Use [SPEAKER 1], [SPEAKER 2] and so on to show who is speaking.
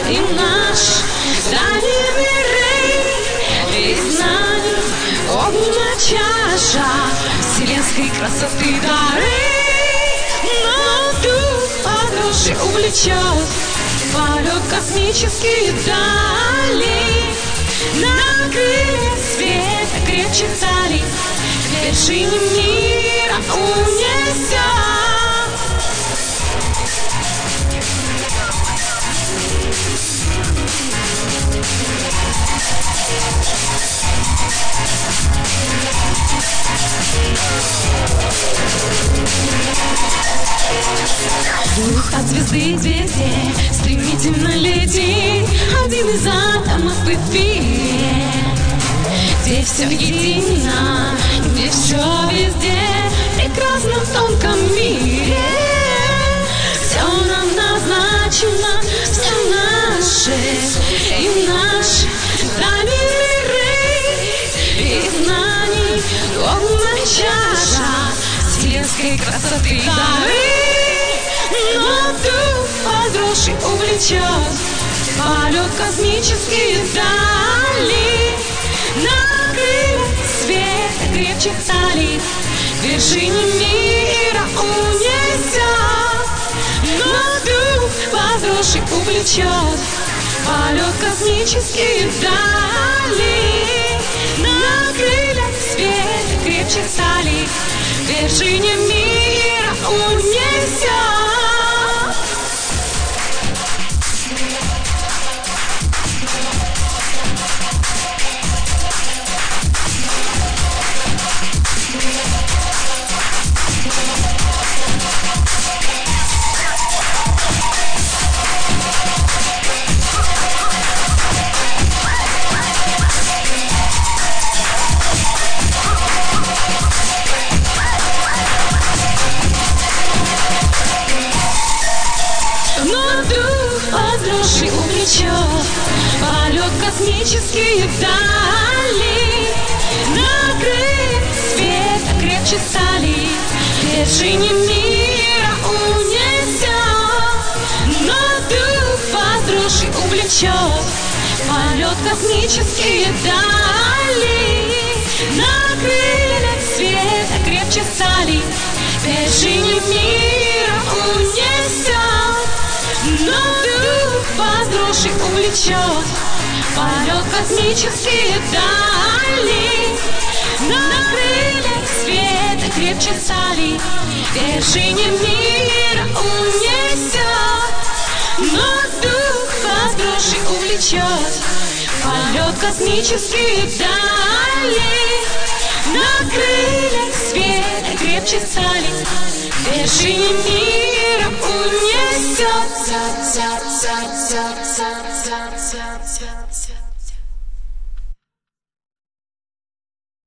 [SPEAKER 1] и наш дальний рей, и знаний огненная чаша вселенской красоты дары. Но дух подросший увлечет полет космические дали, на крыльях света крепче стали, к вершине мира унесет. Дух от звезды к звезде стремительно летит, один из атомов в эфире, где все едино, где все везде, в прекрасном тонком мире. Все нам назначено, все наше, и наш дальний рей, и знаний огненная чаша вселенской красоты дары. Но дух подросший увлечет полет космические дали, на крыльях света крепче стали, к вершине мира унесет. Но дух подросший увлечет полет космические дали, на крыльях света крепче стали, к вершине мира унесет. Подросший увлечет полет космические дали, на крыльях света крепче стали, к вершине мира унесет. Но дух подросший увлечет полет космические дали, на крыльях света крепче стали, к вершине мира унесет. Но дух подросший увлечет полет космические дали, на крыльях света крепче стали, к вершине мира унесет. Но дух подросший увлечет полет космические дали, на крыльях света крепче стали, к вершине мира унесет.